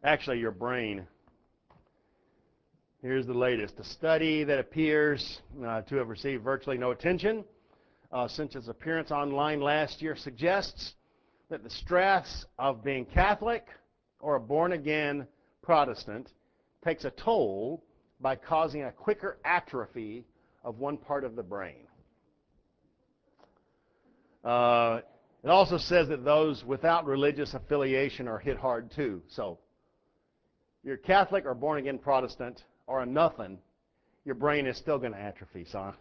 Actually, your brain. Here's the latest. A study that appears to have received virtually no attention since its appearance online last year suggests that the stress of being Catholic or a born-again Protestant takes a toll by causing a quicker atrophy of one part of the brain. It also says that those without religious affiliation are hit hard too. So, you're Catholic or born-again Protestant or a nothing, your brain is still going to atrophy, son.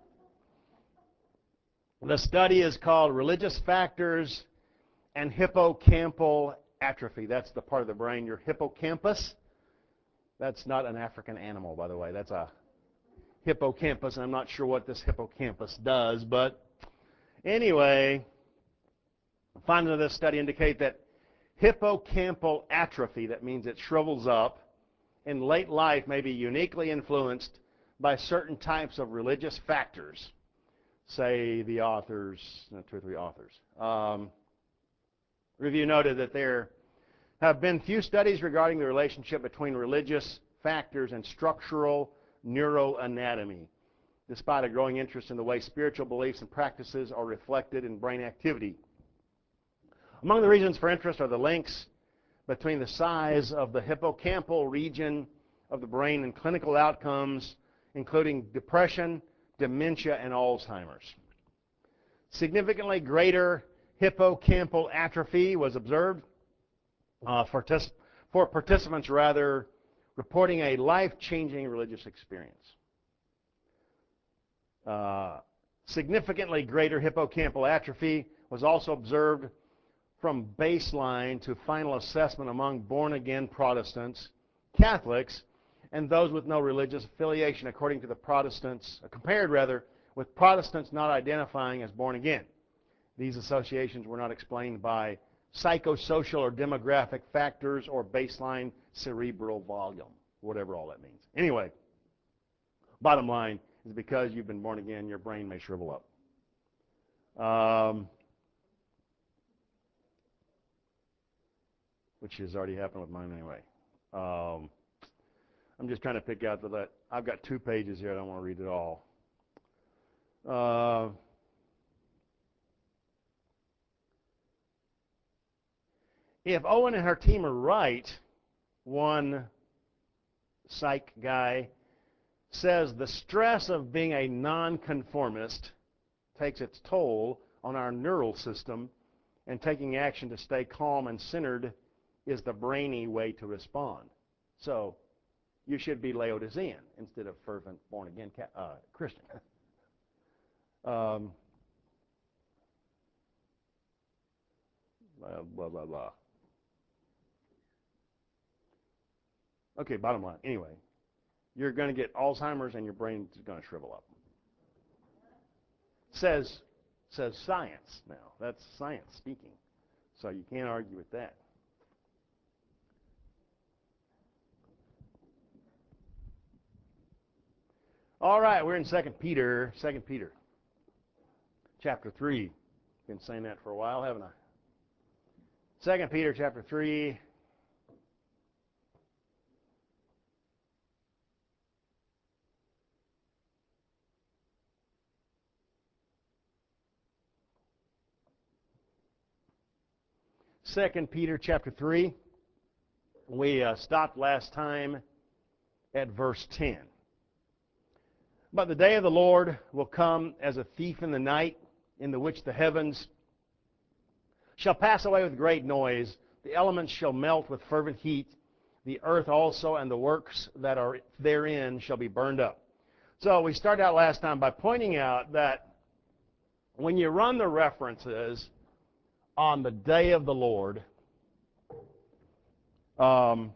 The study is called Religious Factors and Hippocampal Atrophy. That's the part of the brain, your hippocampus. That's not an African animal, by the way. That's a hippocampus, and I'm not sure what this hippocampus does, but anyway, findings of this study indicate that hippocampal atrophy, that means it shrivels up, in late life may be uniquely influenced by certain types of religious factors. Say the authors, 2 or 3 authors. Review noted that there have been few studies regarding the relationship between religious factors and structural neuroanatomy, despite a growing interest in the way spiritual beliefs and practices are reflected in brain activity. Among the reasons for interest are the links between the size of the hippocampal region of the brain and clinical outcomes, including depression, dementia, and Alzheimer's. Significantly greater hippocampal atrophy was observed for participants reporting a life-changing religious experience. Significantly greater hippocampal atrophy was also observed from baseline to final assessment among born-again Protestants, Catholics, and those with no religious affiliation, according to the Protestants, compared with Protestants not identifying as born again. These associations were not explained by psychosocial or demographic factors or baseline cerebral volume, whatever all that means. Anyway, bottom line is because you've been born again, your brain may shrivel up. Which has already happened with mine anyway. I'm just trying to pick out that. I've got 2 pages here. I don't want to read it all. If Owen and her team are right, one psych guy says the stress of being a nonconformist takes its toll on our neural system, and taking action to stay calm and centered is the brainy way to respond. So you should be Laodicean instead of fervent born-again Christian. Blah, blah, blah, blah. Okay, bottom line. Anyway, you're going to get Alzheimer's and your brain is going to shrivel up. Says science now. That's science speaking. So you can't argue with that. All right, we're in 2 Peter. 2 Peter, chapter 3. Been saying that for a while, haven't I? 2 Peter, chapter 3. Second Peter chapter 3. We stopped last time at verse 10. But the day of the Lord will come as a thief in the night, in the which the heavens shall pass away with great noise, the elements shall melt with fervent heat, the earth also and the works that are therein shall be burned up. So we started out last time by pointing out that when you run the references on the day of the Lord, what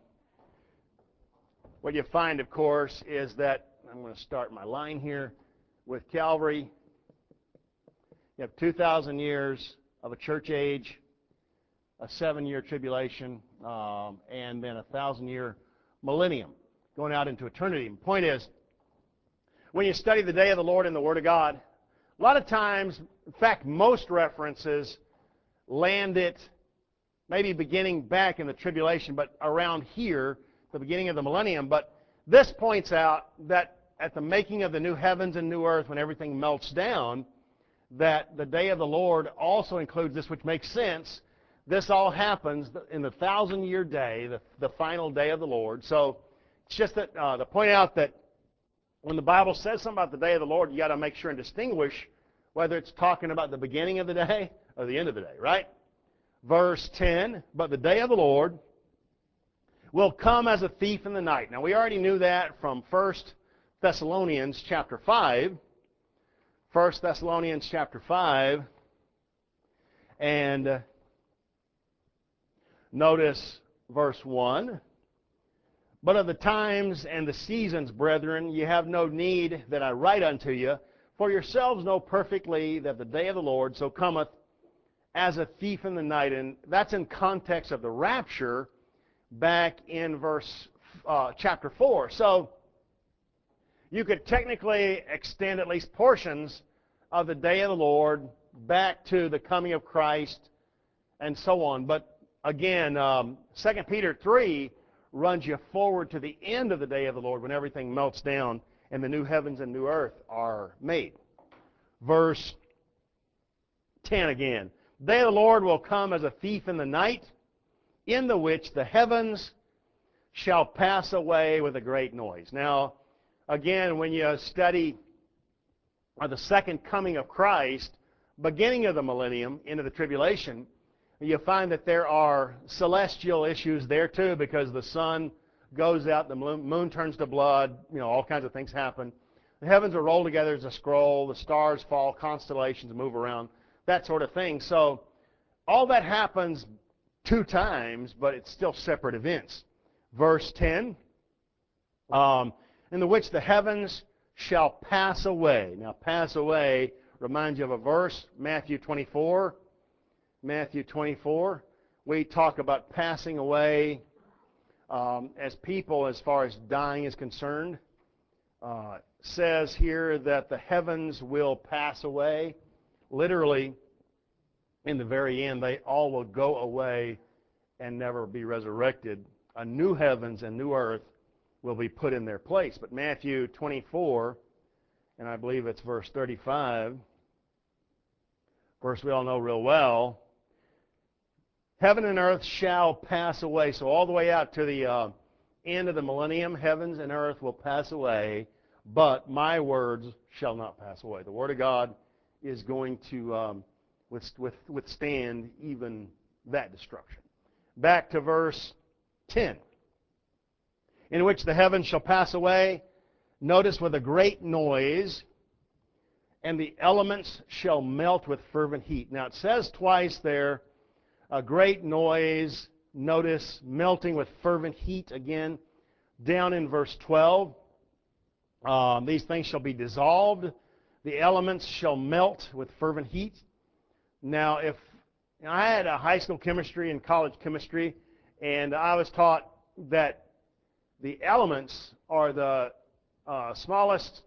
you find, of course, is that I'm going to start my line here with Calvary. You have 2,000 years of a church age, a 7-year tribulation, and then a 1,000-year millennium going out into eternity. The point is, when you study the day of the Lord in the Word of God, a lot of times, in fact, most references land it maybe beginning back in the tribulation, but around here, the beginning of the millennium. But this points out that at the making of the new heavens and new earth, when everything melts down, that the day of the Lord also includes this, which makes sense. This all happens in the 1,000-year day, the final day of the Lord. So it's just that to point out that when the Bible says something about the day of the Lord, you got to make sure and distinguish whether it's talking about the beginning of the day or the end of the day, right? Verse 10, but the day of the Lord will come as a thief in the night. Now, we already knew that from 1 Thessalonians chapter 5. 1 Thessalonians chapter 5. And notice verse 1. But of the times and the seasons, brethren, ye have no need that I write unto you, for yourselves know perfectly that the day of the Lord so cometh as a thief in the night. And that's in context of the rapture back in chapter 4. So you could technically extend at least portions of the day of the Lord back to the coming of Christ and so on. But again, 2 Peter 3 runs you forward to the end of the day of the Lord when everything melts down and the new heavens and new earth are made. Verse 10 again. The day of the Lord will come as a thief in the night, in the which the heavens shall pass away with a great noise. Now, again, when you study the second coming of Christ, beginning of the millennium, into the tribulation, you find that there are celestial issues there too, because the sun goes out, the moon turns to blood, all kinds of things happen. The heavens are rolled together as a scroll, the stars fall, constellations move around, that sort of thing. So all that happens 2 times, but it's still separate events. Verse 10, in the which the heavens shall pass away. Now, pass away reminds you of a verse, Matthew 24. Matthew 24. We talk about passing away as people as far as dying is concerned. Says here that the heavens will pass away. Literally, in the very end, they all will go away and never be resurrected. A new heavens and new earth will be put in their place. But Matthew 24, and I believe it's verse 35, verse we all know real well, heaven and earth shall pass away. So all the way out to the end of the millennium, heavens and earth will pass away, but my words shall not pass away. The Word of God is going to withstand even that destruction. Back to verse 10. In which the heavens shall pass away, notice, with a great noise, and the elements shall melt with fervent heat. Now it says twice there, a great noise, notice, melting with fervent heat again. Down in verse 12, these things shall be dissolved, the elements shall melt with fervent heat. Now, if I had a high school chemistry and college chemistry, and I was taught that the elements are the smallest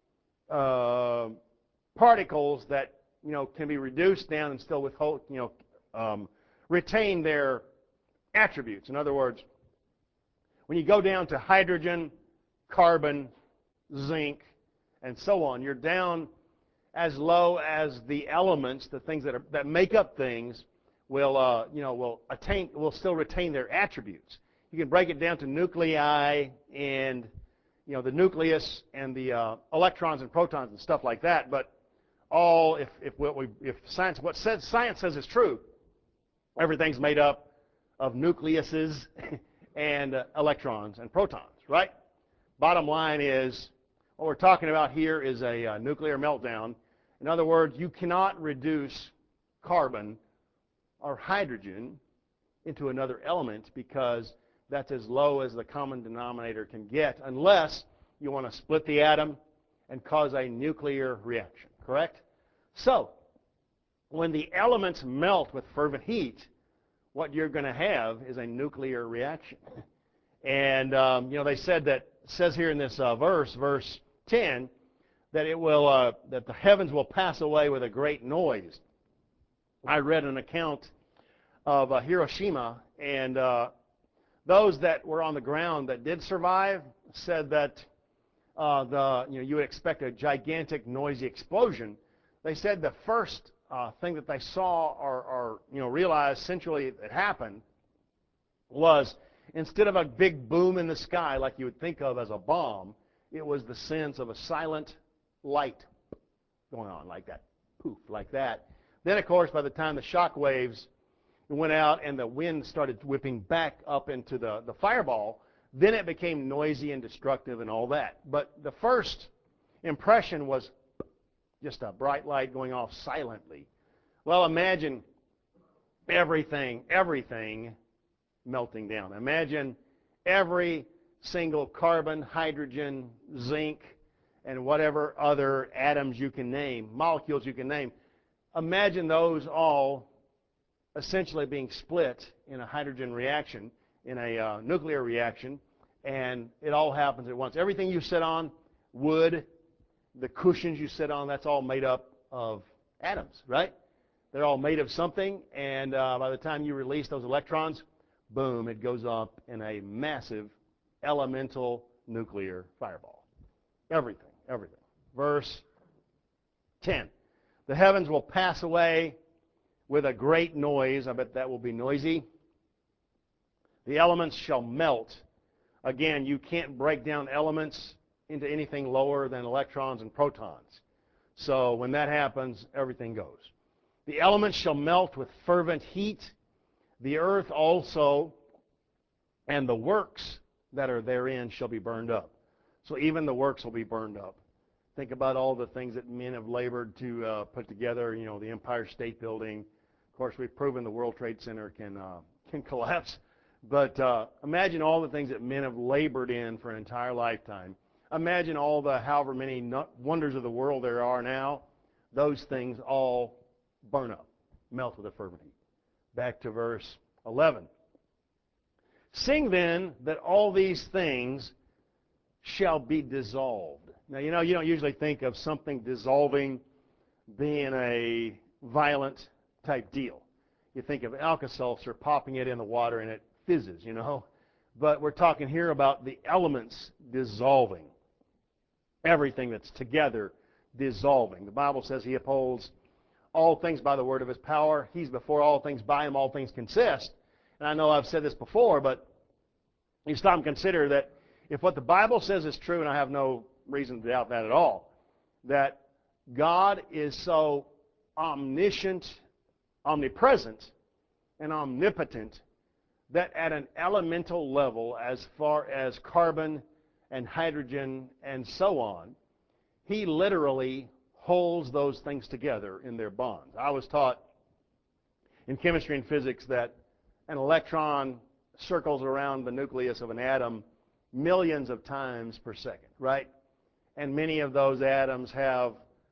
particles that can be reduced down and still withhold, retain their attributes. In other words, when you go down to hydrogen, carbon, zinc, and so on, you're down as low as the elements, the things that make up things, will still retain their attributes. You can break it down to nuclei and the nucleus and the electrons and protons and stuff like that. But all, if science, what science says is true, everything's made up of nucleuses and electrons and protons, right? Bottom line is, what we're talking about here is a nuclear meltdown. In other words, you cannot reduce carbon or hydrogen into another element, because that's as low as the common denominator can get, unless you want to split the atom and cause a nuclear reaction, correct? So, when the elements melt with fervent heat, what you're going to have is a nuclear reaction. And, they said that, it says here in this verse 10, that that the heavens will pass away with a great noise. I read an account of Hiroshima, and those that were on the ground that did survive said that you would expect a gigantic, noisy explosion. They said the first thing that they saw or realized centrally that happened was, instead of a big boom in the sky like you would think of as a bomb, it was the sense of a silent light going on like that, poof, like that. Then, of course, by the time the shock waves went out and the wind started whipping back up into the fireball, then it became noisy and destructive and all that. But the first impression was just a bright light going off silently. Well, imagine everything melting down. Imagine every single carbon, hydrogen, zinc, and whatever other atoms you can name, molecules you can name. Imagine those all essentially being split in a hydrogen reaction, in a nuclear reaction, and it all happens at once. Everything you sit on, wood, the cushions you sit on, that's all made up of atoms, right? They're all made of something, and by the time you release those electrons, boom, it goes up in a massive elemental nuclear fireball. Everything. Verse 10. The heavens will pass away with a great noise. I bet that will be noisy. The elements shall melt. Again, you can't break down elements into anything lower than electrons and protons. So when that happens, everything goes. The elements shall melt with fervent heat. The earth also and the works that are therein shall be burned up. So even the works will be burned up. Think about all the things that men have labored to put together, the Empire State Building. Of course, we've proven the World Trade Center can collapse. But imagine all the things that men have labored in for an entire lifetime. Imagine all the however many wonders of the world there are now. Those things all burn up, melt with a fervent heat. Back to verse 11. Sing then that all these things shall be dissolved. Now, you don't usually think of something dissolving being a violent type deal. You think of Alka-Seltzer, popping it in the water and it fizzes, But we're talking here about the elements dissolving. Everything that's together dissolving. The Bible says he upholds all things by the word of his power. He's before all things, by him all things consist. And I know I've said this before, but you stop and consider that if what the Bible says is true, and I have no reason to doubt that at all, that God is so omniscient, omnipresent, and omnipotent that at an elemental level, as far as carbon and hydrogen and so on, he literally holds those things together in their bonds. I was taught in chemistry and physics that an electron circles around the nucleus of an atom millions of times per second, right? And many of those atoms have,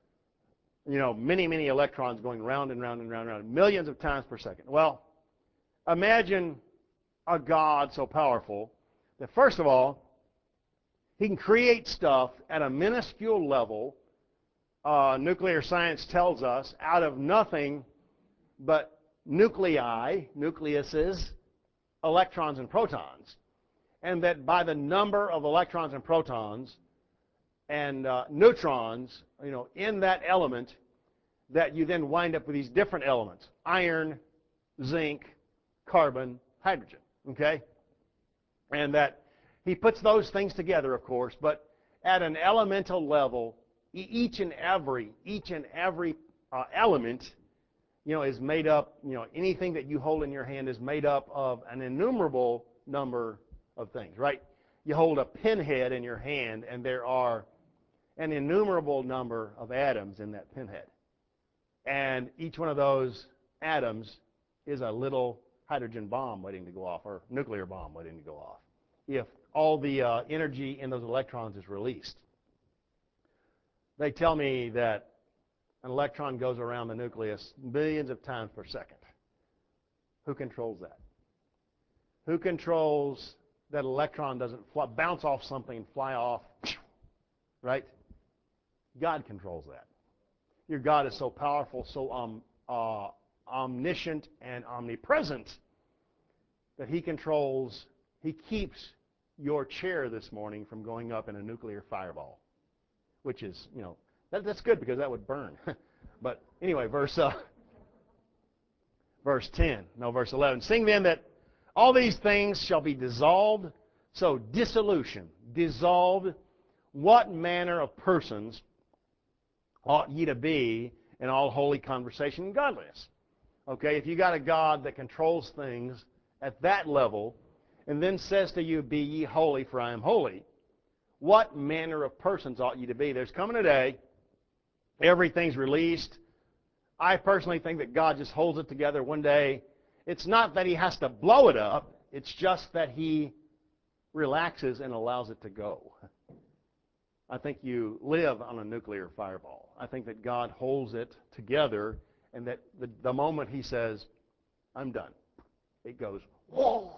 many electrons going round and round and round and round, millions of times per second. Well, imagine a God so powerful that, first of all, he can create stuff at a minuscule level. Nuclear science tells us out of nothing but nuclei, nucleuses, electrons and protons, and that by the number of electrons and protons and neutrons, in that element, that you then wind up with these different elements: iron, zinc, carbon, hydrogen. Okay, and that he puts those things together, of course, but at an elemental level, each and every element, is made up. Anything that you hold in your hand is made up of an innumerable number of things, right? You hold a pinhead in your hand, and there are an innumerable number of atoms in that pinhead. And each one of those atoms is a little hydrogen bomb waiting to go off, or nuclear bomb waiting to go off, if all the energy in those electrons is released. They tell me that an electron goes around the nucleus billions of times per second. Who controls that? Who controls that electron doesn't bounce off something and fly off, right? God controls that. Your God is so powerful, so omniscient and omnipresent that He controls, He keeps your chair this morning from going up in a nuclear fireball, which is, that's good because that would burn. But anyway, verse 11. Seeing then that all these things shall be dissolved, so dissolution, dissolved, what manner of persons ought ye to be in all holy conversation and godliness? Okay, if you got a God that controls things at that level, and then says to you, be ye holy, for I am holy, what manner of persons ought ye to be? There's coming a day, everything's released. I personally think that God just holds it together one day. It's not that He has to blow it up, it's just that He relaxes and allows it to go. I think you live on a nuclear fireball. I think that God holds it together, and that the moment He says, I'm done, it goes, whoa.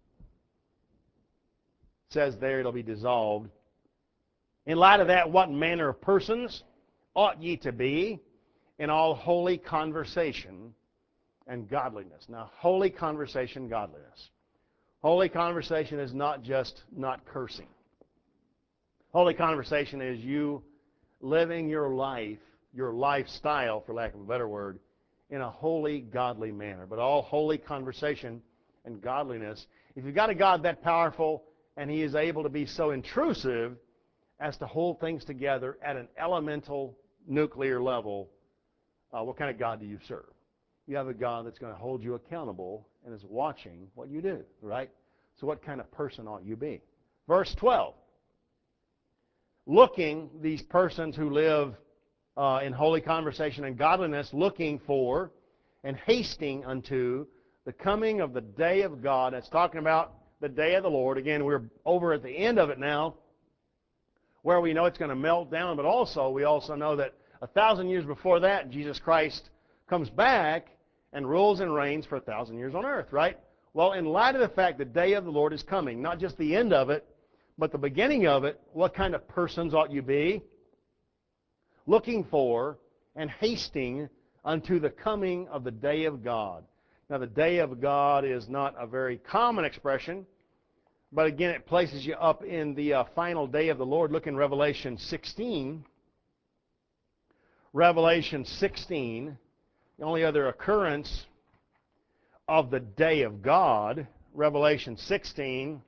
It says there it'll be dissolved. In light of that, what manner of persons ought ye to be in all holy conversation and godliness? Now, holy conversation, godliness. Holy conversation is not just not cursing. Holy conversation is you living your life, your lifestyle, for lack of a better word, in a holy, godly manner. But all holy conversation and godliness, if you've got a God that powerful and He is able to be so intrusive as to hold things together at an elemental nuclear level, what kind of God do you serve? You have a God that's going to hold you accountable and is watching what you do, right? So what kind of person ought you be? Verse 12. Looking, these persons who live in holy conversation and godliness, looking for and hasting unto the coming of the day of God. It's talking about the day of the Lord. Again, we're over at the end of it now, where we know it's going to melt down, but we also know that 1,000 years before that, Jesus Christ comes back and rules and reigns for 1,000 years on earth, right? Well, in light of the fact the day of the Lord is coming, not just the end of it, but the beginning of it, what kind of persons ought you be? Looking for and hasting unto the coming of the day of God. Now, the day of God is not a very common expression, but again, it places you up in the final day of the Lord. Look in Revelation 16. Revelation 16, the only other occurrence of the day of God, Revelation 16,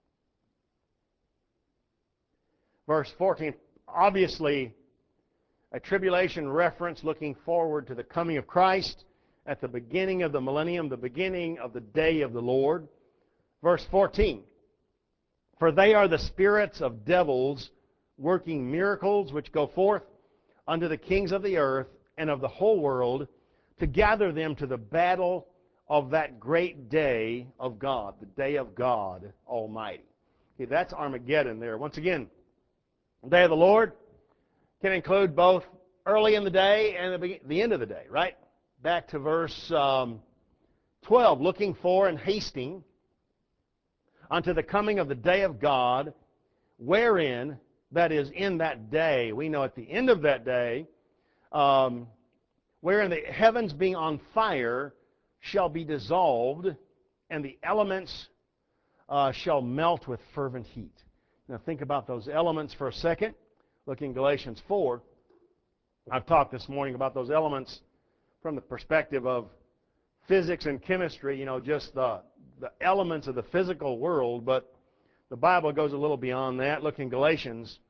verse 14, obviously a tribulation reference looking forward to the coming of Christ at the beginning of the millennium, the beginning of the day of the Lord. Verse 14, for they are the spirits of devils working miracles which go forth unto the kings of the earth and of the whole world to gather them to the battle of that great day of God, the day of God Almighty. Okay, that's Armageddon there. Once again, the day of the Lord can include both early in the day and the end of the day, right? Back to verse 12, looking for and hasting unto the coming of the day of God, wherein, that is, in that day, we know at the end of that day, wherein the heavens being on fire shall be dissolved, and the elements shall melt with fervent heat. Now think about those elements for a second. Look in Galatians 4. I've talked this morning about those elements from the perspective of physics and chemistry, just the elements of the physical world, but the Bible goes a little beyond that. Look in Galatians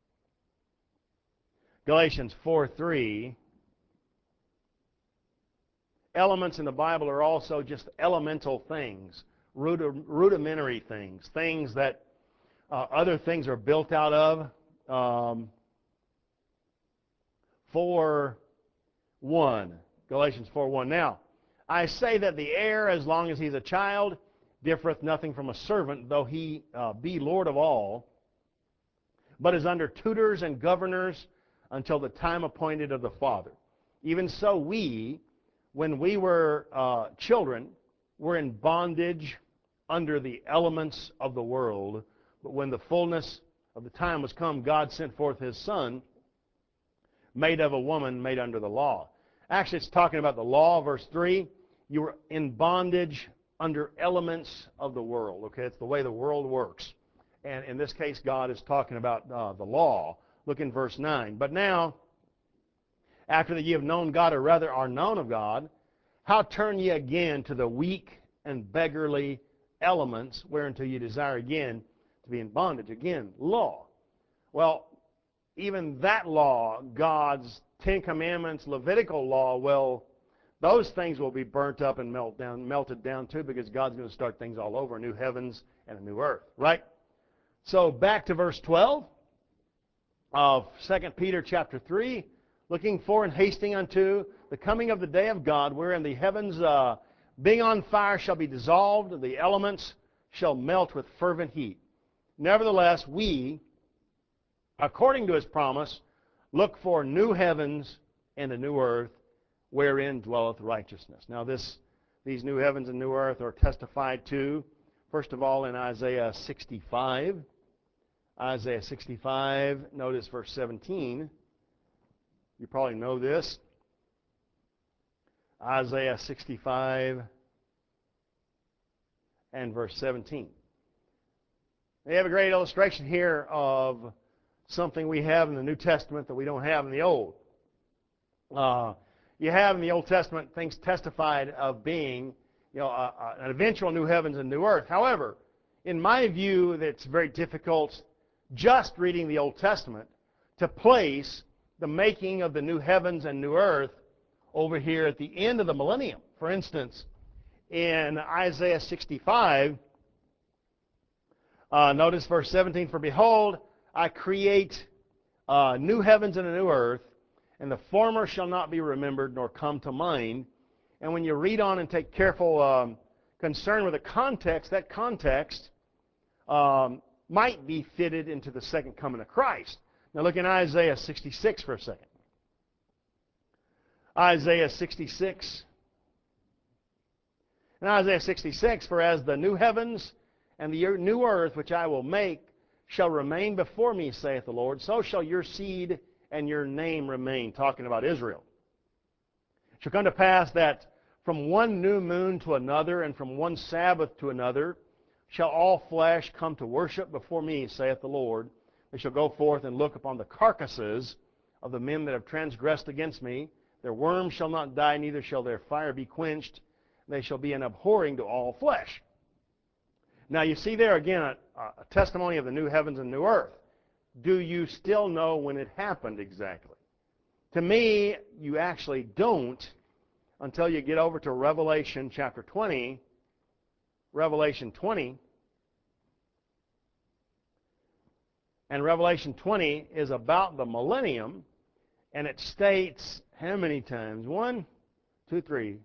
4:3. Elements in the Bible are also just elemental things, rudimentary things, things that other things are built out of. 4:1, Galatians 4:1. Now, I say that the heir, as long as he's a child, differeth nothing from a servant, though he be Lord of all, but is under tutors and governors until the time appointed of the Father. Even so we, when we were children, were in bondage under the elements of the world. But when the fullness of the time was come, God sent forth His Son, made of a woman, made under the law. Actually, it's talking about the law, verse 3. You were in bondage under elements of the world. Okay, it's the way the world works. And in this case, God is talking about the law. Look in verse 9. But now, after that ye have known God, or rather are known of God, how turn ye again to the weak and beggarly elements whereunto ye desire again to be in bondage? Again, law. Well, even that law, God's Ten Commandments, Levitical law, well, those things will be burnt up and melted down too, because God's going to start things all over, new heavens and a new earth, right? So back to verse 12 of 2 Peter chapter 3, looking for and hasting unto the coming of the day of God, wherein the heavens being on fire shall be dissolved, and the elements shall melt with fervent heat. Nevertheless, we, according to his promise, look for new heavens and a new earth, wherein dwelleth righteousness. Now these new heavens and new earth are testified to, first of all, in Isaiah 65. Isaiah 65, notice verse 17. You probably know this. Isaiah 65 and verse 17. They have a great illustration here of something we have in the New Testament that we don't have in the Old. You have in the Old Testament things testified of being, an eventual new heavens and new earth. However, in my view, it's very difficult, just reading the Old Testament, to place the making of the new heavens and new earth over here at the end of the millennium. For instance, in Isaiah 65, notice verse 17, for behold, I create new heavens and a new earth, and the former shall not be remembered nor come to mind. And when you read on and take careful concern with the context, that context might be fitted into the second coming of Christ. Now look in Isaiah 66 for a second. Isaiah 66. In Isaiah 66, for as the new heavens and the new earth which I will make shall remain before me, saith the Lord, so shall your seed and your name remain, talking about Israel. It shall come to pass that from one new moon to another, and from one Sabbath to another, shall all flesh come to worship before me, saith the Lord. They shall go forth and look upon the carcasses of the men that have transgressed against me. Their worms shall not die, neither shall their fire be quenched. They shall be an abhorring to all flesh. Now you see there again a testimony of the new heavens and new earth. Do you still know when it happened exactly? To me, you actually don't until you get over to Revelation chapter 20. Revelation 20. And Revelation 20 is about the millennium, and it states how many times? 1, 2, 3,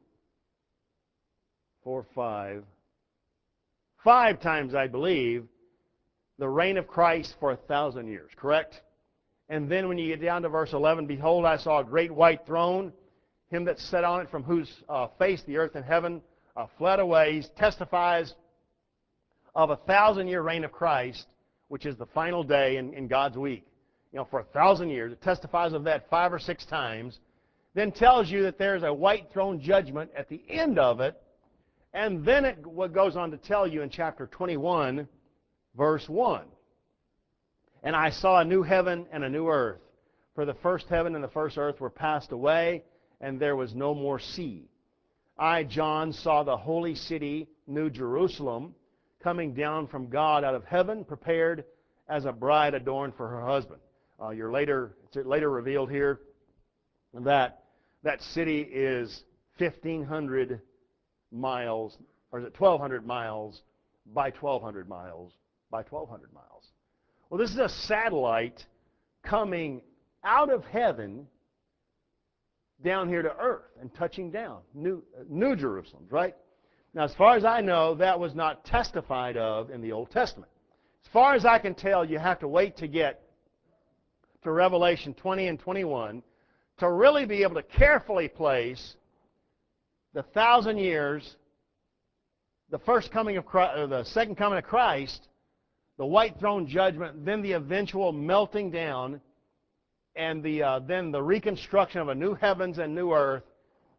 4, 5. 5 times, I believe, the reign of Christ for 1,000 years, correct? And then when you get down to verse 11, behold, I saw a great white throne, him that sat on it, from whose face the earth and heaven fled away. He testifies of a 1,000-year reign of Christ, which is the final day in God's week. For 1,000 years. It testifies of that 5 or 6 times. Then tells you that there's a white throne judgment at the end of it. And then it goes on to tell you in chapter 21, verse 1. And I saw a new heaven and a new earth. For the first heaven and the first earth were passed away, and there was no more sea. I, John, saw the holy city, New Jerusalem, coming down from God out of heaven, prepared as a bride adorned for her husband. It's later revealed here that that city is 1,500 miles, or is it 1,200 miles by 1,200 miles by 1,200 miles. Well, this is a satellite coming out of heaven down here to earth and touching down. New Jerusalem, right? Now, as far as I know, that was not testified of in the Old Testament. As far as I can tell, you have to wait to get to Revelation 20 and 21 to really be able to carefully place the 1,000 years, the first coming of Christ, or the second coming of Christ, the white throne judgment, then the eventual melting down, and then the reconstruction of a new heavens and new earth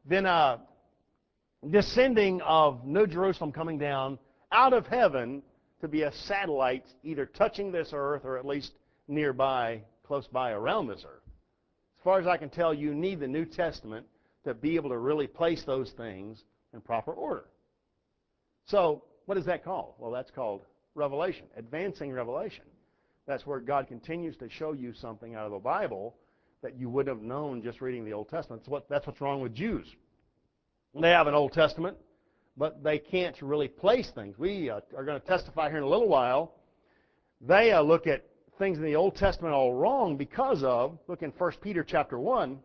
then descending of New Jerusalem coming down out of heaven to be a satellite either touching this earth or at least nearby, close by around this earth. As far as I can tell, you need the New Testament to be able to really place those things in proper order. So what is that called? Well, that's called revelation, advancing revelation. That's where God continues to show you something out of the Bible that you wouldn't have known just reading the Old Testament. That's what's wrong with Jews. They have an Old Testament, but they can't really place things. We are going to testify here in a little while. They look at things in the Old Testament all wrong because of, look in 1 Peter chapter 1.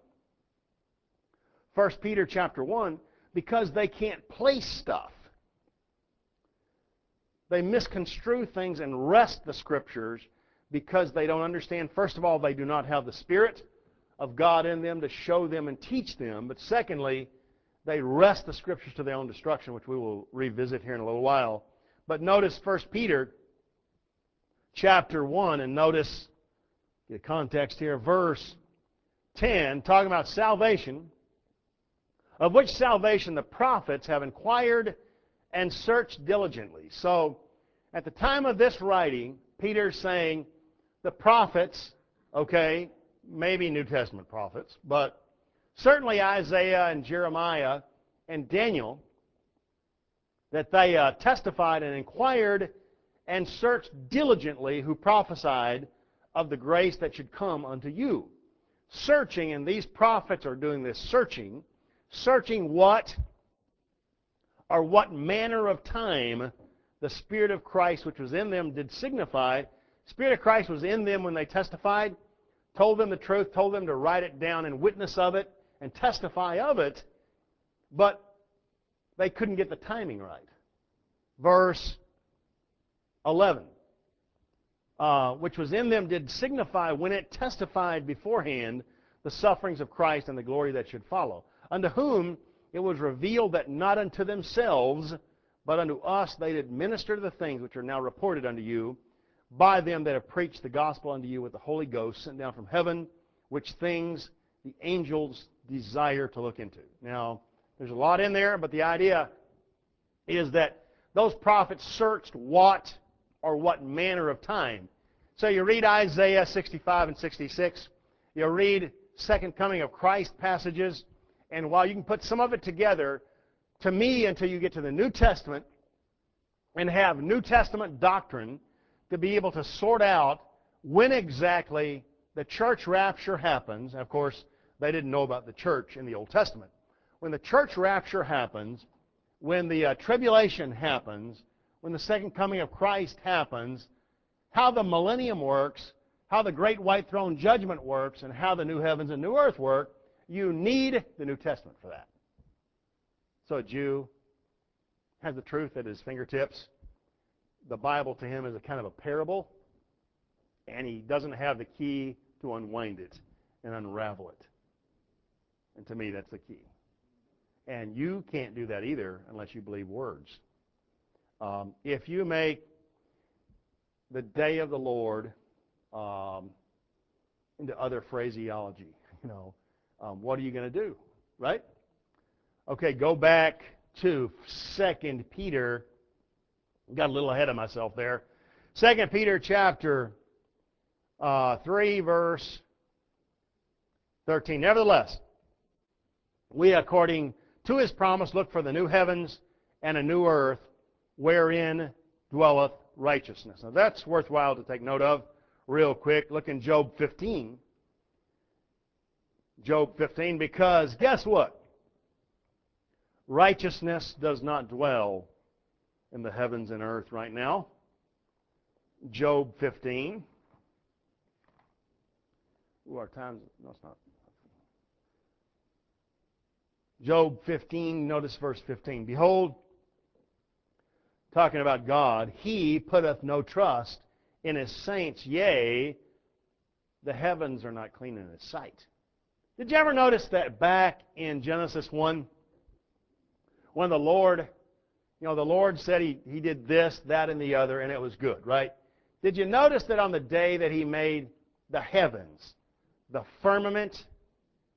1 Peter chapter 1, because they can't place stuff. They misconstrue things and wrest the Scriptures because they don't understand. First of all, they do not have the Spirit of God in them to show them and teach them. But secondly, they wrest the Scriptures to their own destruction, which we will revisit here in a little while. But notice 1 Peter chapter 1, and notice the context here, verse 10, talking about salvation, of which salvation the prophets have inquired and searched diligently. So, at the time of this writing, Peter's saying the prophets, okay, maybe New Testament prophets, but certainly Isaiah and Jeremiah and Daniel, that they testified and inquired and searched diligently, who prophesied of the grace that should come unto you. Searching, and these prophets are doing this searching what or what manner of time the Spirit of Christ which was in them did signify. Spirit of Christ was in them when they testified, told them the truth, told them to write it down and witness of it and testify of it, but they couldn't get the timing right. Verse 11, which was in them did signify when it testified beforehand the sufferings of Christ and the glory that should follow, unto whom it was revealed that not unto themselves, but unto us they did minister to the things which are now reported unto you by them that have preached the gospel unto you with the Holy Ghost sent down from heaven, which things the angels desire to look into. Now, there's a lot in there, but the idea is that those prophets searched what or what manner of time. So you read Isaiah 65 and 66, you read second coming of Christ passages, and while you can put some of it together, to me, until you get to the New Testament and have New Testament doctrine to be able to sort out when exactly the church rapture happens. And of course, they didn't know about the church in the Old Testament. When the church rapture happens, when the tribulation happens, when the second coming of Christ happens, how the millennium works, how the great white throne judgment works, and how the new heavens and new earth work, you need the New Testament for that. So a Jew has the truth at his fingertips. The Bible to him is a kind of a parable, and he doesn't have the key to unwind it and unravel it. And to me, that's the key. And you can't do that either unless you believe words. If you make the day of the Lord into other phraseology, what are you going to do, right? Okay, go back to 2 Peter. Got a little ahead of myself there. 2 Peter chapter 3, verse 13. Nevertheless, we, according to his promise, look for the new heavens and a new earth wherein dwelleth righteousness. Now that's worthwhile to take note of real quick. Look in Job 15. Job 15, because guess what? Righteousness does not dwell in the heavens and earth right now. Job 15. Ooh, our time's, no, it's not. Job 15, notice verse 15. Behold, talking about God, he putteth no trust in his saints, yea, the heavens are not clean in his sight. Did you ever notice that back in Genesis 1, when the Lord said he did this, that, and the other, and it was good, right? Did you notice that on the day that he made the heavens, the firmament,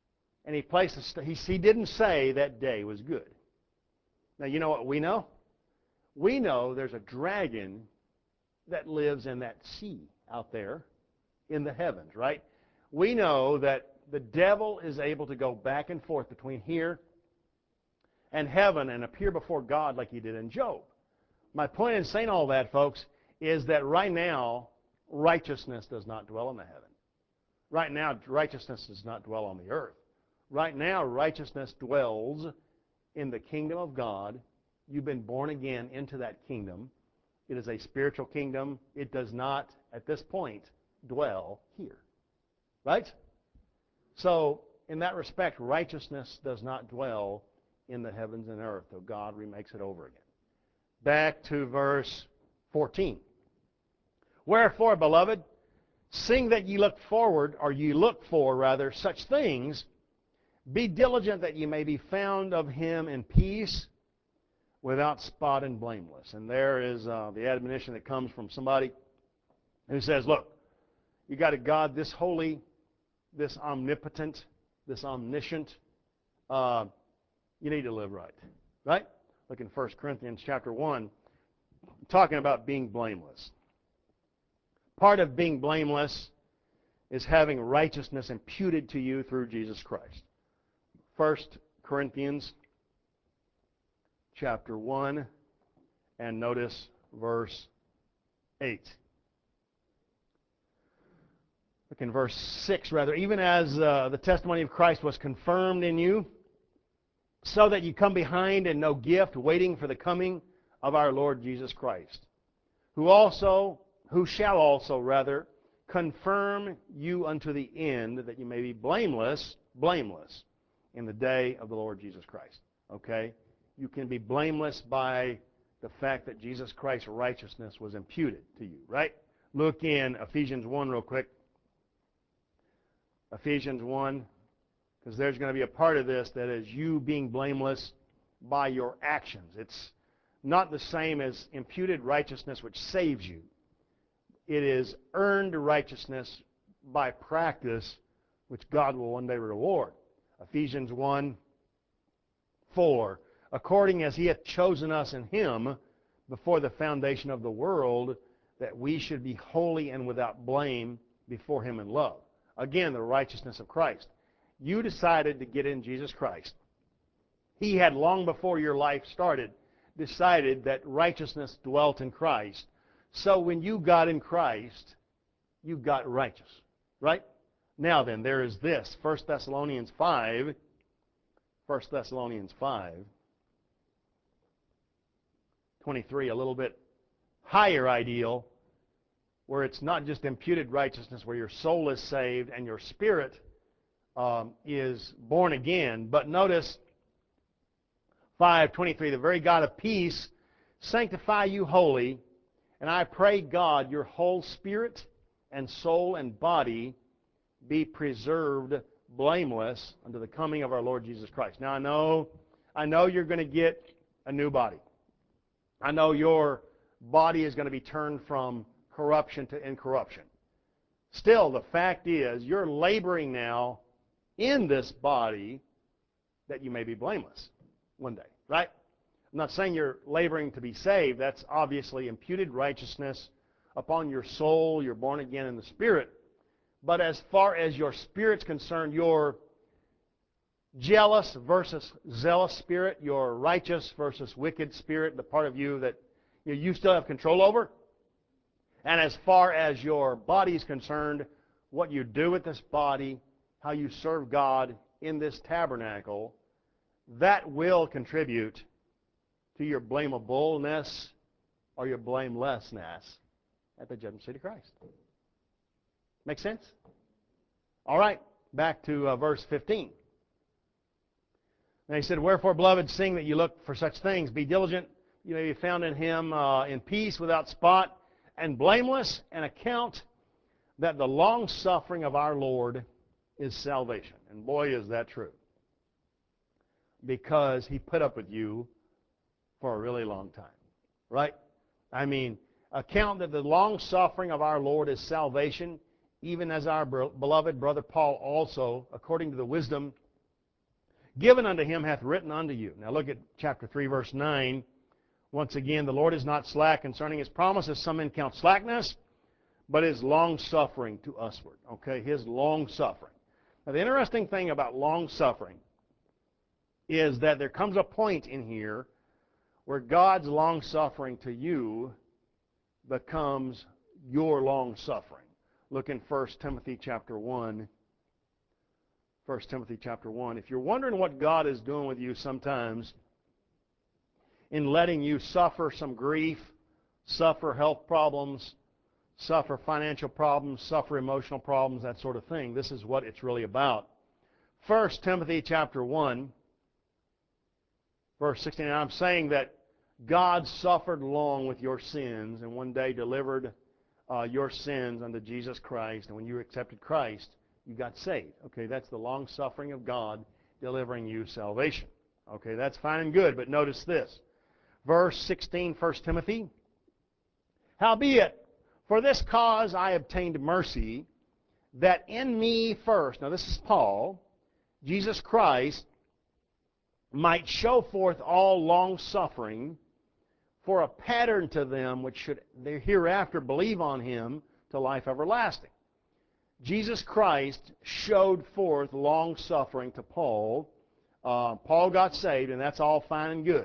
And he didn't say that day was good. Now, you know what we know? We know there's a dragon that lives in that sea out there in the heavens, right? We know that the devil is able to go back and forth between here and heaven and appear before God like he did in Job. My point in saying all that, folks, is that right now, righteousness does not dwell in the heaven. Right now, righteousness does not dwell on the earth. Right now, righteousness dwells in the kingdom of God. You've been born again into that kingdom. It is a spiritual kingdom. It does not, at this point, dwell here. Right? So, in that respect, righteousness does not dwell in the heavens and earth, though God remakes it over again. Back to verse 14. Wherefore, beloved, seeing that ye look forward, or ye look for, rather, such things, be diligent that ye may be found of him in peace, without spot and blameless. And there is the admonition that comes from somebody who says, look, you got a God this holy, this omnipotent, this omniscient. You need to live right. Right? Look in 1 Corinthians chapter 1, talking about being blameless. Part of being blameless is having righteousness imputed to you through Jesus Christ. 1 Corinthians chapter 1, and notice verse 8. Look in verse 6, rather. Even as the testimony of Christ was confirmed in you, so that you come behind in no gift, waiting for the coming of our Lord Jesus Christ, who shall also confirm you unto the end, that you may be blameless in the day of the Lord Jesus Christ. Okay? You can be blameless by the fact that Jesus Christ's righteousness was imputed to you, right? Look in Ephesians 1 real quick. Ephesians 1, because there's going to be a part of this that is you being blameless by your actions. It's not the same as imputed righteousness which saves you. It is earned righteousness by practice, which God will one day reward. Ephesians 1, 4. According as he hath chosen us in him before the foundation of the world, that we should be holy and without blame before him in love. Again, the righteousness of Christ. You decided to get in Jesus Christ. He had, long before your life started, decided that righteousness dwelt in Christ. So when you got in Christ, you got righteous. Right? Now then, there is this. 1 Thessalonians 5. 1 Thessalonians 5. 23, a little bit higher ideal, where it's not just imputed righteousness, where your soul is saved and your spirit is born again. But notice 5:23, the very God of peace sanctify you wholly, and I pray God your whole spirit and soul and body be preserved blameless unto the coming of our Lord Jesus Christ. Now I know you're going to get a new body. I know your body is going to be turned from corruption to incorruption. Still, the fact is, you're laboring now in this body that you may be blameless one day, right? I'm not saying you're laboring to be saved. That's obviously imputed righteousness upon your soul. You're born again in the Spirit. But as far as your spirit's concerned, your jealous versus zealous spirit, your righteous versus wicked spirit, the part of you that you still have control over. And as far as your body is concerned, what you do with this body, how you serve God in this tabernacle, that will contribute to your blamableness or your blamelessness at the judgment seat of Christ. Make sense? All right, back to verse 15. And he said, wherefore, beloved, seeing that you look for such things, be diligent, you may be found in him in peace, without spot, and blameless, and account that the long-suffering of our Lord is salvation. And boy, is that true. Because he put up with you for a really long time. Right? I mean, account that the long-suffering of our Lord is salvation, even as our beloved brother Paul also, according to the wisdom given unto him hath written unto you. Now look at chapter 3, verse 9. Once again, the Lord is not slack concerning his promises. Some men count slackness, but is long-suffering to usward. Okay, his long-suffering. Now the interesting thing about long-suffering is that there comes a point in here where God's long-suffering to you becomes your long-suffering. Look in 1 Timothy chapter 1. 1 Timothy chapter 1. If you're wondering what God is doing with you sometimes in letting you suffer some grief, suffer health problems, suffer financial problems, suffer emotional problems, that sort of thing, this is what it's really about. 1 Timothy chapter 1, verse 16, I'm saying that God suffered long with your sins and one day delivered your sins unto Jesus Christ. And when you accepted Christ, you got saved. Okay, that's the long-suffering of God delivering you salvation. Okay, that's fine and good, but notice this. Verse 16, 1 Timothy. Howbeit, for this cause I obtained mercy, that in me first, now this is Paul, Jesus Christ, might show forth all long-suffering for a pattern to them which should hereafter believe on him to life everlasting. Jesus Christ showed forth long-suffering to Paul. Paul got saved, and that's all fine and good.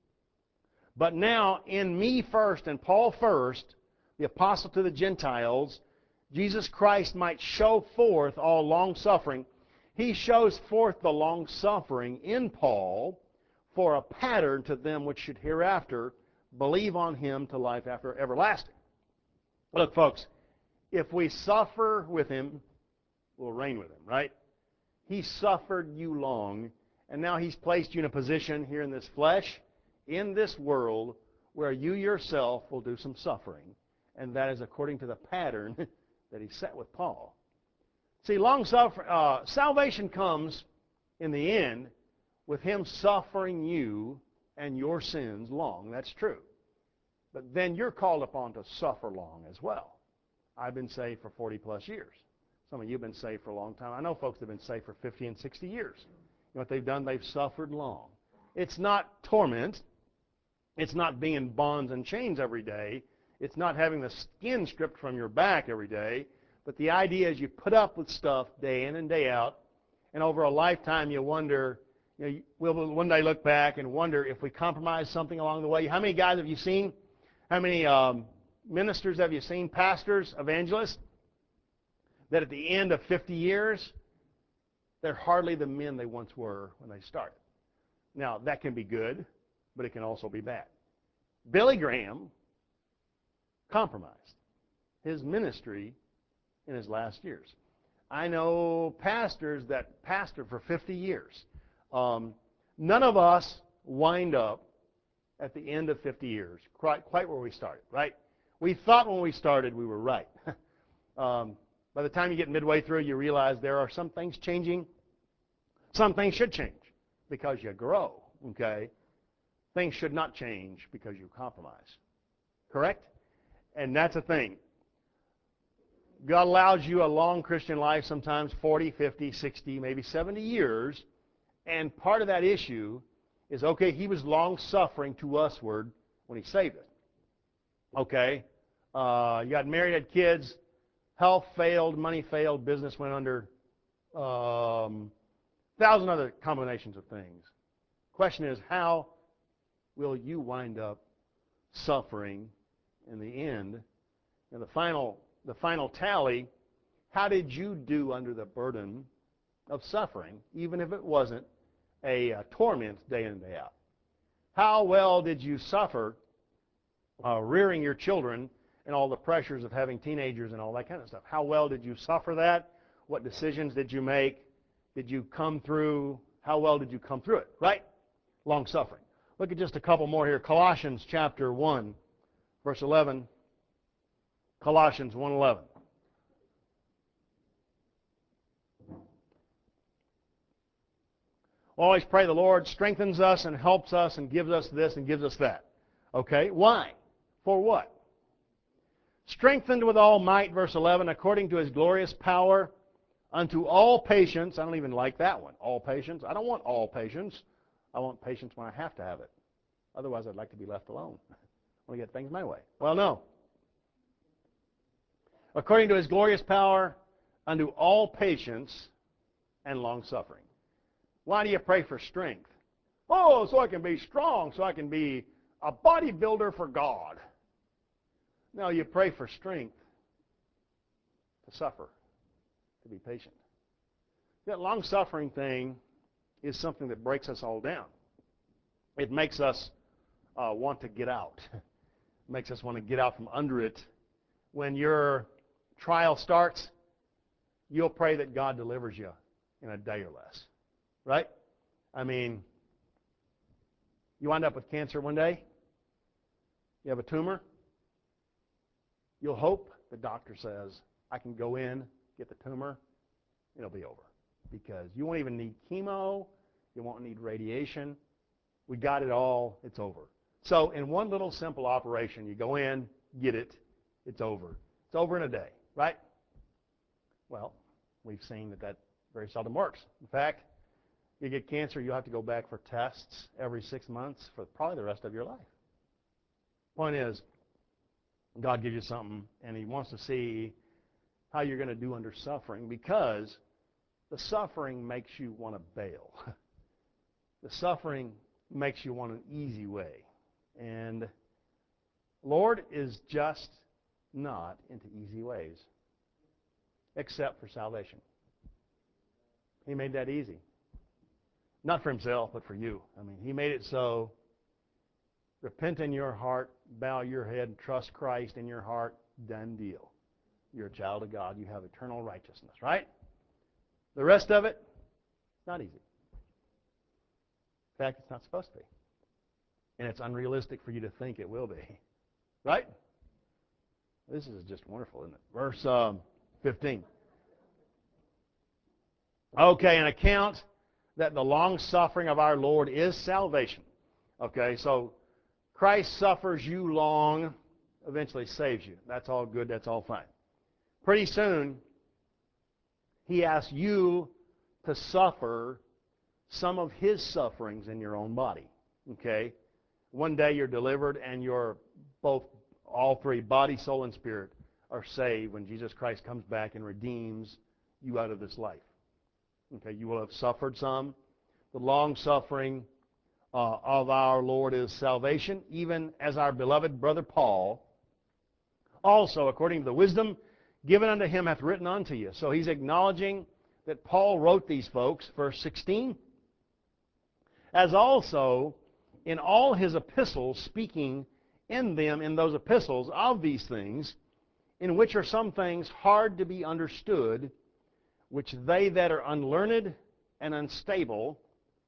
But now, in me first and Paul first, the apostle to the Gentiles, Jesus Christ might show forth all long-suffering. He shows forth the long-suffering in Paul for a pattern to them which should hereafter believe on him to life after everlasting. Look, folks, if we suffer with him, we'll reign with him, right? He suffered you long, and now he's placed you in a position here in this flesh, in this world, where you yourself will do some suffering. And that is according to the pattern that he set with Paul. See, salvation comes in the end with him suffering you and your sins long. That's true. But then you're called upon to suffer long as well. I've been saved for 40 plus years. Some of you have been saved for a long time. I know folks that have been saved for 50 and 60 years. You know what they've done? They've suffered long. It's not torment. It's not being in bonds and chains every day. It's not having the skin stripped from your back every day. But the idea is you put up with stuff day in and day out, and over a lifetime you wonder, we'll one day look back and wonder if we compromised something along the way. How many guys have you seen? How many ministers have you seen, pastors, evangelists, that at the end of 50 years, they're hardly the men they once were when they started? Now, that can be good, but it can also be bad. Billy Graham compromised his ministry in his last years. I know pastors that pastor for 50 years. None of us wind up at the end of 50 years, quite where we started, right? We thought when we started we were right. By the time you get midway through, you realize there are some things changing. Some things should change because you grow, okay? Things should not change because you compromise. Correct? And that's a thing. God allows you a long Christian life, sometimes 40, 50, 60, maybe 70 years, and part of that issue is, okay, he was long-suffering to usward when he saved us. Okay? You got married, had kids, health failed, money failed, business went under, 1,000 other combinations of things. Question is, how will you wind up suffering in the end? And the final tally, how did you do under the burden of suffering, even if it wasn't a torment day in and day out? How well did you suffer rearing your children and all the pressures of having teenagers and all that kind of stuff? How well did you suffer that? What decisions did you make? Did you come through? How well did you come through it? Right? Long suffering. Look at just a couple more here. Colossians chapter 1, verse 11. Colossians 1:11. Always pray the Lord strengthens us and helps us and gives us this and gives us that. Okay? Why? For what? Strengthened with all might, verse 11, according to his glorious power, unto all patience. I don't even like that one, all patience. I don't want all patience. I want patience when I have to have it. Otherwise, I'd like to be left alone. I want to get things my way. Well, no. According to his glorious power, unto all patience and long-suffering. Why do you pray for strength? Oh, so I can be strong, so I can be a bodybuilder for God. No, you pray for strength to suffer, to be patient. That long-suffering thing is something that breaks us all down. It makes us want to get out. It makes us want to get out from under it. When your trial starts, you'll pray that God delivers you in a day or less. Right? I mean, you wind up with cancer one day. You have a tumor. You'll hope the doctor says, I can go in, get the tumor, it'll be over. Because you won't even need chemo. You won't need radiation. We got it all. It's over. So in one little simple operation, you go in, get it, it's over. It's over in a day, right? Well, we've seen that very seldom works. In fact, you get cancer, you'll have to go back for tests every 6 months for probably the rest of your life. Point is, God gives you something, and he wants to see how you're going to do under suffering, because the suffering makes you want to bail. The suffering makes you want an easy way. And the Lord is just not into easy ways, except for salvation. He made that easy. Not for himself, but for you. I mean, he made it so repent in your heart, bow your head, and trust Christ in your heart, done deal. You're a child of God. You have eternal righteousness, right? The rest of it, not easy. In fact, it's not supposed to be. And it's unrealistic for you to think it will be. Right? This is just wonderful, isn't it? Verse 15. Okay, an account that the long-suffering of our Lord is salvation. Okay, so Christ suffers you long, eventually saves you. That's all good, that's all fine. Pretty soon, he asks you to suffer some of his sufferings in your own body. Okay? One day you're delivered and all three, body, soul, and spirit, are saved when Jesus Christ comes back and redeems you out of this life. Okay, you will have suffered some. The long-suffering of our Lord is salvation, even as our beloved brother Paul also, according to the wisdom given unto him, hath written unto you. So he's acknowledging that Paul wrote these folks, verse 16, as also in all his epistles, speaking in them, in those epistles, of these things, in which are some things hard to be understood, which they that are unlearned and unstable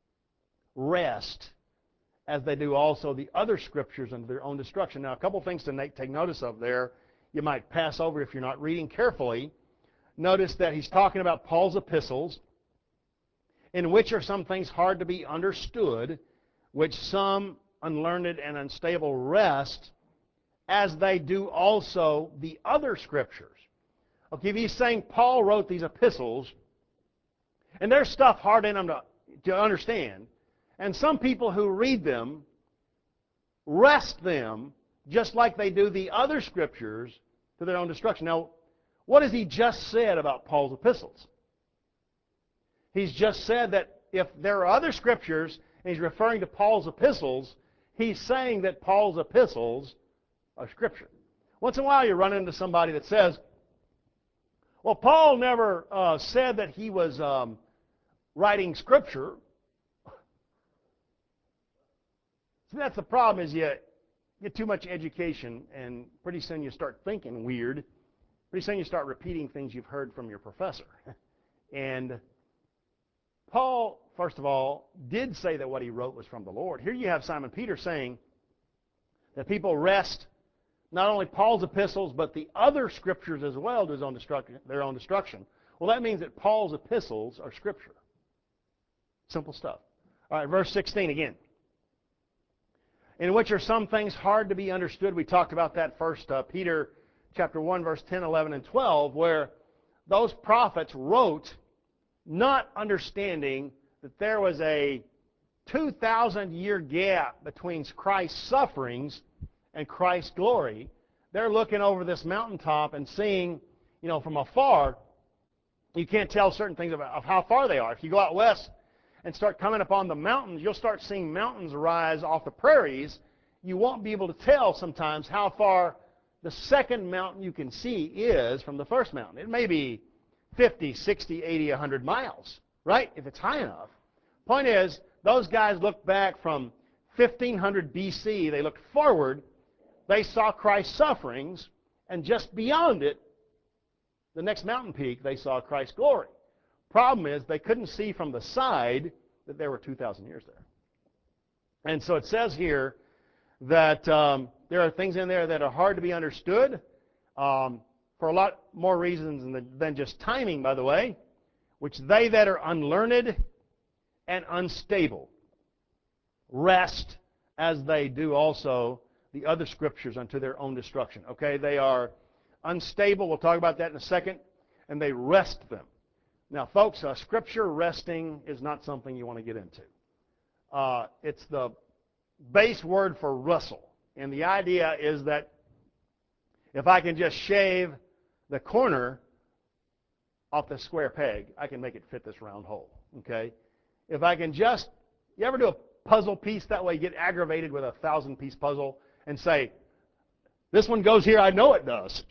rest, as they do also the other scriptures unto their own destruction. Now, a couple things to take notice of there. You might pass over if you're not reading carefully. Notice that he's talking about Paul's epistles, in which are some things hard to be understood, which some unlearned and unstable rest, as they do also the other scriptures. Okay, if he's saying Paul wrote these epistles, and there's stuff hard in them to understand, and some people who read them wrest them just like they do the other scriptures to their own destruction. Now, what has he just said about Paul's epistles? He's just said that if there are other scriptures, and he's referring to Paul's epistles, he's saying that Paul's epistles are scripture. Once in a while you run into somebody that says, well, Paul never said that he was writing scripture. See, that's the problem, is you get too much education, and pretty soon you start thinking weird. Pretty soon you start repeating things you've heard from your professor. And Paul, first of all, did say that what he wrote was from the Lord. Here you have Simon Peter saying that people wrest not only Paul's epistles, but the other scriptures as well to their own destruction. Well, that means that Paul's epistles are scripture. Simple stuff. All right, verse 16 again. In which are some things hard to be understood. We talked about that first, Peter chapter 1, verse 10, 11, and 12, where those prophets wrote not understanding that there was a 2,000-year gap between Christ's sufferings and Christ's glory. They're looking over this mountaintop and seeing, from afar, you can't tell certain things of how far they are. If you go out west and start coming upon the mountains, you'll start seeing mountains rise off the prairies. You won't be able to tell sometimes how far the second mountain you can see is from the first mountain. It may be 50, 60, 80, 100 miles, right, if it's high enough. Point is, those guys looked back from 1500 B.C., they looked forward, they saw Christ's sufferings, and just beyond it, the next mountain peak, they saw Christ's glory. Problem is, they couldn't see from the side that there were 2,000 years there. And so it says here that there are things in there that are hard to be understood for a lot more reasons than just timing, by the way, which they that are unlearned and unstable wrest as they do also the other scriptures unto their own destruction. Okay, they are unstable. We'll talk about that in a second. And they wrest them. Now, folks, scripture wresting is not something you want to get into. It's the base word for wrestle. And the idea is that if I can just shave the corner off the square peg, I can make it fit this round hole. Okay? If I can just, you ever do a puzzle piece that way, you get aggravated with a 1,000-piece puzzle and say, this one goes here, I know it does.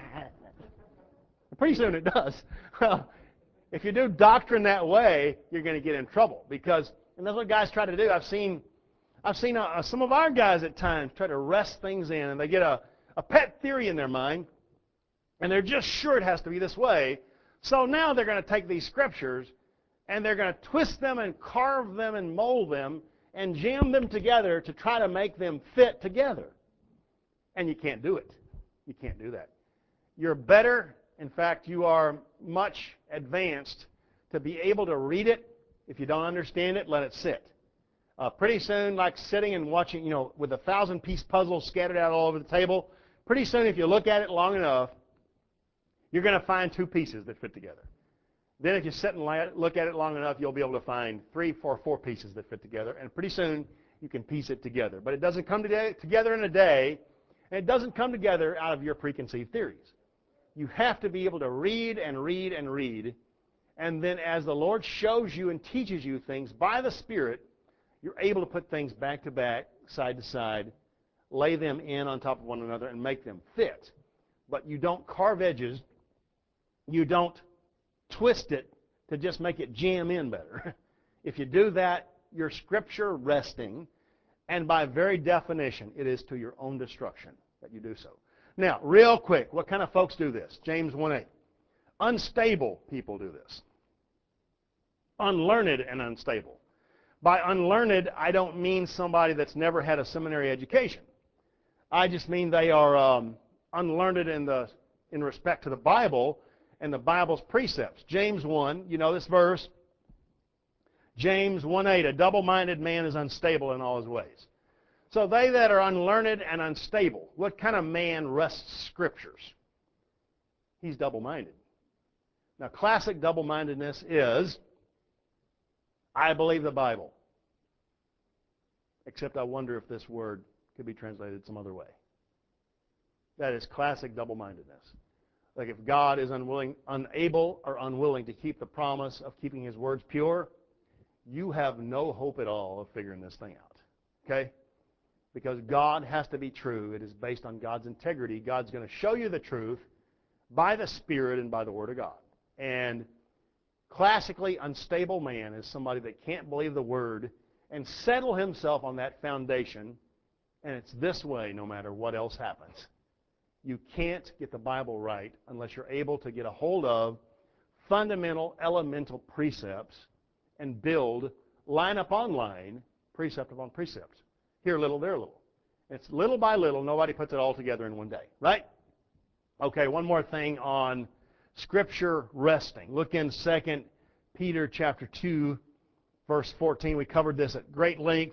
Pretty soon it does. Well, if you do doctrine that way, you're going to get in trouble because, and that's what guys try to do. I've seen some of our guys at times try to wrest things in, and they get a pet theory in their mind, and they're just sure it has to be this way. So now they're going to take these scriptures, and they're going to twist them and carve them and mold them and jam them together to try to make them fit together. And you can't do it. You can't do that. You're better. In fact, you are much advanced to be able to read it. If you don't understand it, let it sit. Pretty soon, like sitting and watching, with a 1,000-piece puzzle scattered out all over the table, pretty soon if you look at it long enough, you're going to find two pieces that fit together. Then if you sit and look at it long enough, you'll be able to find 3, 4, 4 pieces that fit together. And pretty soon, you can piece it together. But it doesn't come together in a day, and it doesn't come together out of your preconceived theories. You have to be able to read and read and read, and then as the Lord shows you and teaches you things by the Spirit, you're able to put things back to back, side to side, lay them in on top of one another, and make them fit. But you don't carve edges. You don't twist it to just make it jam in better. If you do that, you're scripture wresting, and by very definition, it is to your own destruction that you do so. Now, real quick, what kind of folks do this? James 1:8. Unstable people do this. Unlearned and unstable. By unlearned, I don't mean somebody that's never had a seminary education. I just mean they are unlearned in respect to the Bible and the Bible's precepts. James 1, you know this verse. James 1:8, a double-minded man is unstable in all his ways. So they that are unlearned and unstable, what kind of man wrests scriptures? He's double-minded. Now, classic double-mindedness is, I believe the Bible. Except I wonder if this word could be translated some other way. That is classic double-mindedness. Like if God is unable or unwilling to keep the promise of keeping His words pure, you have no hope at all of figuring this thing out. Okay? Because God has to be true. It is based on God's integrity. God's going to show you the truth by the Spirit and by the Word of God. And classically unstable man is somebody that can't believe the Word and settle himself on that foundation, and it's this way no matter what else happens. You can't get the Bible right unless you're able to get a hold of fundamental, elemental precepts and build line upon line, precept upon precept. Here a little, there a little. It's little by little. Nobody puts it all together in one day, right? Okay, one more thing on Scripture resting. Look in 2 Peter chapter 2, verse 14. We covered this at great length.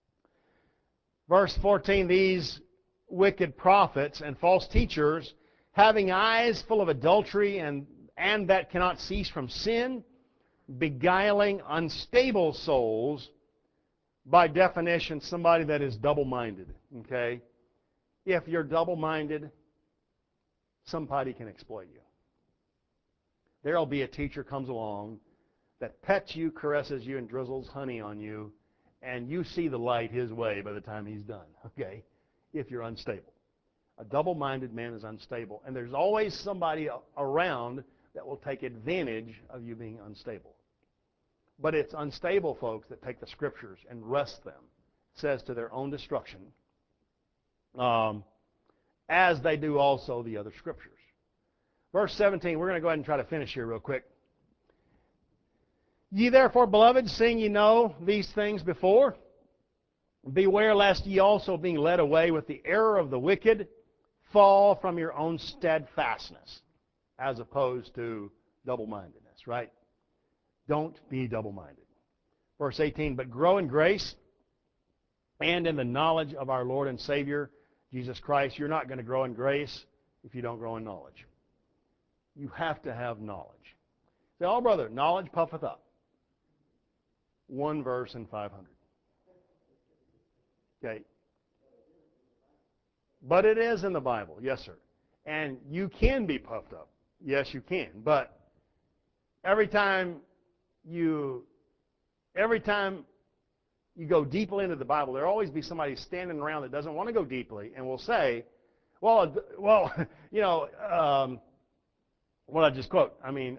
Verse 14, these wicked prophets and false teachers having eyes full of adultery and that cannot cease from sin, beguiling unstable souls, by definition, somebody that is double-minded, okay? If you're double-minded, somebody can exploit you. There'll be a teacher comes along that pets you, caresses you, and drizzles honey on you, and you see the light his way by the time he's done, okay, if you're unstable. A double-minded man is unstable, and there's always somebody around that will take advantage of you being unstable. But it's unstable folks that take the Scriptures and wrest them, it says, to their own destruction, as they do also the other Scriptures. Verse 17, we're going to go ahead and try to finish here real quick. Ye therefore, beloved, seeing ye know these things before, beware lest ye also, being led away with the error of the wicked, fall from your own steadfastness, as opposed to double-mindedness, right? Don't be double-minded. Verse 18, but grow in grace and in the knowledge of our Lord and Savior, Jesus Christ. You're not going to grow in grace if you don't grow in knowledge. You have to have knowledge. Say, oh, brother, knowledge puffeth up. One verse in 500. Okay. But it is in the Bible, yes, sir. And you can be puffed up. Yes, you can. But every time you go deeply into the Bible, there'll always be somebody standing around that doesn't want to go deeply and will say, well, you know, what I just quote. I mean,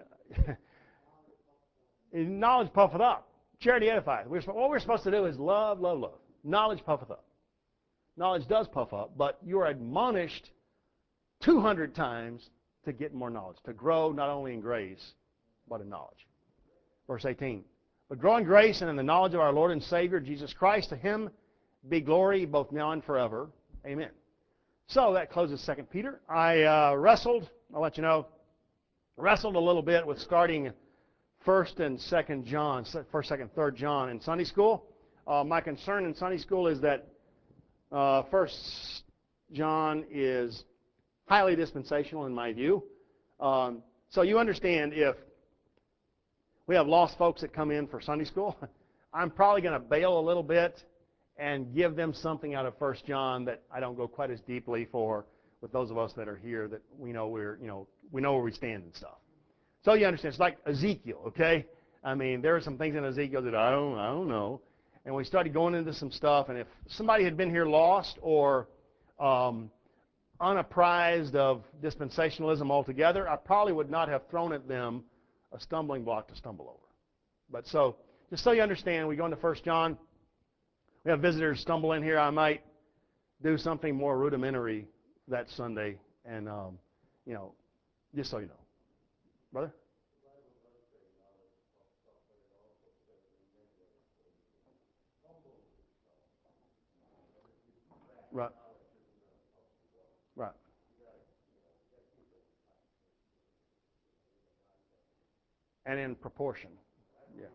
knowledge puffeth up. Charity edifieth. What we're supposed to do is love, love, love. Knowledge puffeth up. Knowledge does puff up, but you are admonished 200 times to get more knowledge, to grow not only in grace, but in knowledge. Verse 18. But grow in grace and in the knowledge of our Lord and Savior, Jesus Christ. To Him be glory both now and forever. Amen. So that closes 2 Peter. I wrestled, I'll let you know, wrestled a little bit with starting 1st and 2nd John, 1st, 2nd, 3rd John in Sunday school. My concern in Sunday school is that 1st John is highly dispensational in my view. So you understand, if we have lost folks that come in for Sunday school, I'm probably going to bail a little bit and give them something out of 1st John that I don't go quite as deeply for with those of us that are here, that we know we know where we stand and stuff. So you understand, it's like Ezekiel, okay? I mean, there are some things in Ezekiel that I don't know. And we started going into some stuff, and if somebody had been here lost or unapprised of dispensationalism altogether, I probably would not have thrown at them a stumbling block to stumble over. But so, just so you understand, we go into 1 John. We have visitors stumble in here. I might do something more rudimentary that Sunday, and, just so you know. Brother? Right. Right. And in proportion. Yeah.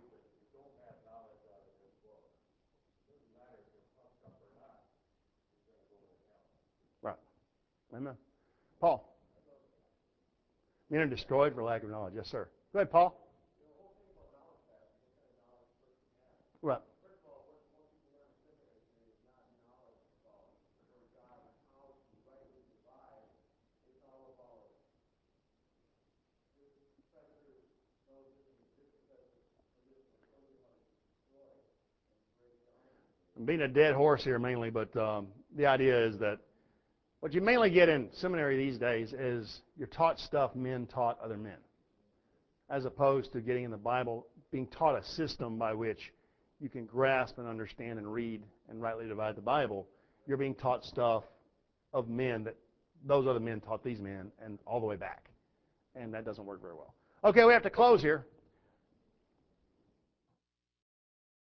Right. Amen. Paul. Men are destroyed for lack of knowledge. Yes, sir. Go ahead, Paul. Right. I'm being a dead horse here mainly, but the idea is that what you mainly get in seminary these days is you're taught stuff men taught other men, as opposed to getting in the Bible, being taught a system by which you can grasp and understand and read and rightly divide the Bible. You're being taught stuff of men that those other men taught these men, and all the way back. And that doesn't work very well. Okay, we have to close here.